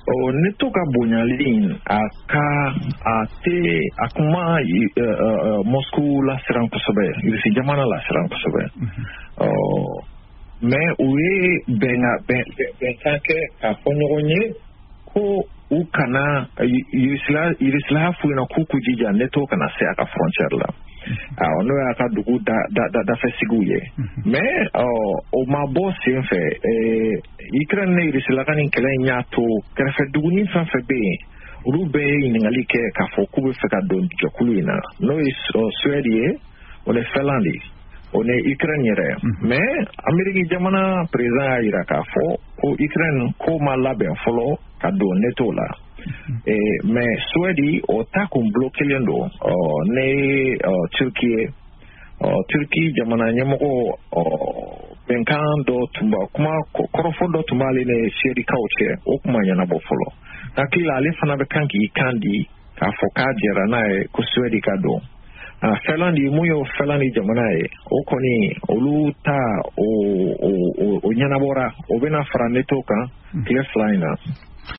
ne to ka bonyali akuma Moscow la siran kosɛbɛ irisi jamana la siran kosɛbɛ mais u ye bɛnkan kɛ k'a fɔ ɲɔgɔn ye ko u kana irisila fu ɲɛna k'u k'u jija ne to kana se a ka frontière la n'o y'a ka dugu dafɛsigiw ye mais o ma bɔ sen fɛ Ukraine ne irisila ka nin kɛlɛ in y'a to kɛrɛfɛ duguni fɛn fɛn bɛ yen olu bɛɛ ye ɲininkali kɛ k'a fɔ k'u bɛ fɛ ka don jɛkulu in na n'o ye Suède ye o ni Finlande ye o ni Ukraine yɛrɛ mais Ameriki jamana président y'a jira k'a fɔ ko Ukraine ko ma labɛn fɔlɔ ka don NATO la mais Suède o ta kun bloquelen don ne Turki jamana ɲɛmɔgɔ bɛnkan dɔ tun b'a kuma kɔrɔfɔ dɔ tun b'ale ni Suèdikaw cɛ o kuma ɲɛnabɔ fɔlɔ hakili ale fana bɛ kan k'i kan di k'a fɔ k'a jɛra n'a ye ko Suède ka don Finlande mun ye Finlande jamana ye o kɔni olu ta o ɲɛnabɔra o bɛna fara NATO kan tile 2 in na